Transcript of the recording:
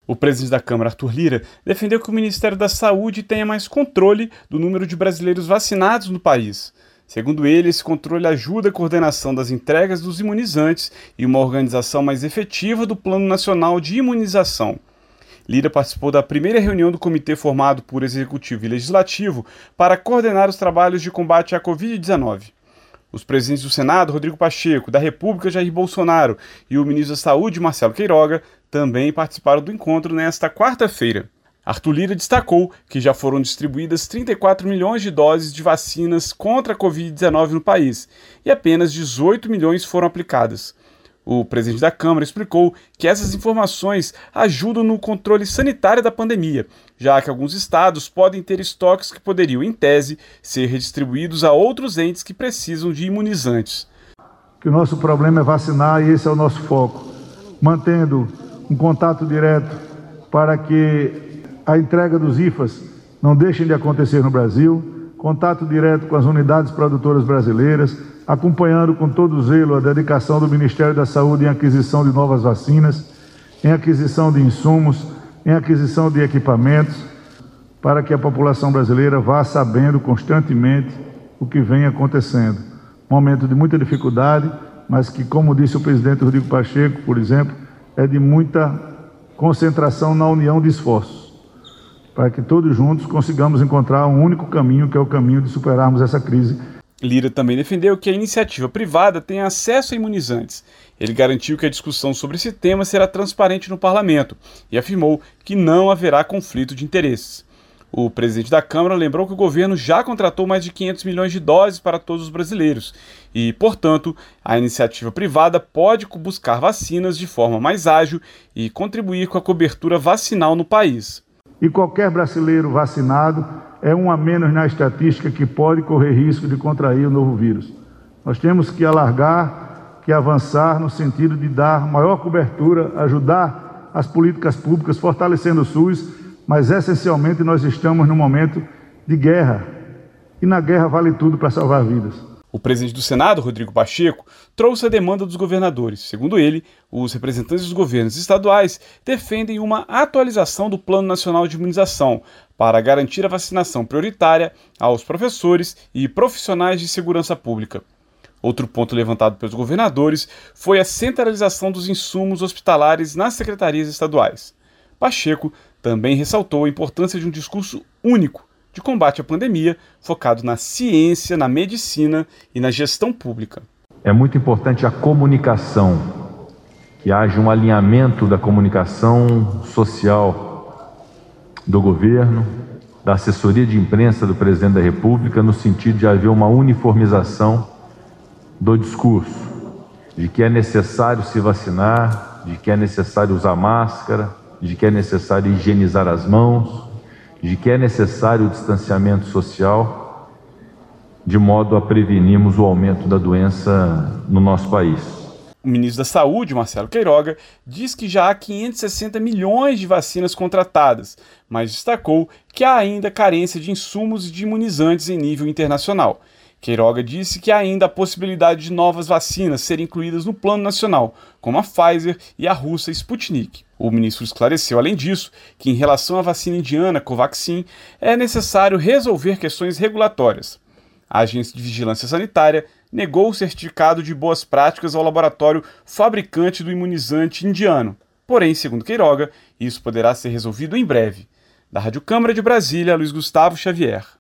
O presidente da Câmara, Arthur Lira, defendeu que o Ministério da Saúde tenha mais controle do número de brasileiros vacinados no país. Segundo ele, esse controle ajuda a coordenação das entregas dos imunizantes e uma organização mais efetiva do Plano Nacional de Imunização. Lira participou da primeira reunião do comitê formado por Executivo e Legislativo para coordenar os trabalhos de combate à Covid-19. Os presidentes do Senado, Rodrigo Pacheco, da República, Jair Bolsonaro, e o ministro da Saúde, Marcelo Queiroga, também participaram do encontro nesta quarta-feira. Arthur Lira destacou que já foram distribuídas 34 milhões de doses de vacinas contra a Covid-19 no país e apenas 18 milhões foram aplicadas. O presidente da Câmara explicou que essas informações ajudam no controle sanitário da pandemia, já que alguns estados podem ter estoques que poderiam, em tese, ser redistribuídos a outros entes que precisam de imunizantes. Que o nosso problema é vacinar e esse é o nosso foco, mantendo um contato direto para que a entrega dos IFAs não deixem de acontecer no Brasil, contato direto com as unidades produtoras brasileiras, acompanhando com todo zelo a dedicação do Ministério da Saúde em aquisição de novas vacinas, em aquisição de insumos, em aquisição de equipamentos, para que a população brasileira vá sabendo constantemente o que vem acontecendo. Momento de muita dificuldade, mas que, como disse o presidente Rodrigo Pacheco, por exemplo, é de muita concentração na união de esforços, para que todos juntos consigamos encontrar um único caminho, que é o caminho de superarmos essa crise. Lira também defendeu que a iniciativa privada tenha acesso a imunizantes. Ele garantiu que a discussão sobre esse tema será transparente no parlamento e afirmou que não haverá conflito de interesses. O presidente da Câmara lembrou que o governo já contratou mais de 500 milhões de doses para todos os brasileiros e, portanto, a iniciativa privada pode buscar vacinas de forma mais ágil e contribuir com a cobertura vacinal no país. E qualquer brasileiro vacinado é um a menos na estatística que pode correr risco de contrair o novo vírus. Nós temos que alargar, que avançar no sentido de dar maior cobertura, ajudar as políticas públicas, fortalecendo o SUS, mas essencialmente nós estamos num momento de guerra. E na guerra vale tudo para salvar vidas. O presidente do Senado, Rodrigo Pacheco, trouxe a demanda dos governadores. Segundo ele, os representantes dos governos estaduais defendem uma atualização do Plano Nacional de Imunização para garantir a vacinação prioritária aos professores e profissionais de segurança pública. Outro ponto levantado pelos governadores foi a centralização dos insumos hospitalares nas secretarias estaduais. Pacheco também ressaltou a importância de um discurso único de combate à pandemia, focado na ciência, na medicina e na gestão pública. É muito importante a comunicação, que haja um alinhamento da comunicação social do governo, da assessoria de imprensa do presidente da República, no sentido de haver uma uniformização do discurso, de que é necessário se vacinar, de que é necessário usar máscara, de que é necessário higienizar as mãos, de que é necessário o distanciamento social, de modo a prevenirmos o aumento da doença no nosso país. O ministro da Saúde, Marcelo Queiroga, diz que já há 560 milhões de vacinas contratadas, mas destacou que há ainda carência de insumos e de imunizantes em nível internacional. Queiroga disse que há ainda a possibilidade de novas vacinas serem incluídas no plano nacional, como a Pfizer e a russa Sputnik. O ministro esclareceu, além disso, que em relação à vacina indiana Covaxin, é necessário resolver questões regulatórias. A Agência de Vigilância Sanitária negou o certificado de boas práticas ao laboratório fabricante do imunizante indiano. Porém, segundo Queiroga, isso poderá ser resolvido em breve. Da Rádio Câmara de Brasília, Luiz Gustavo Xavier.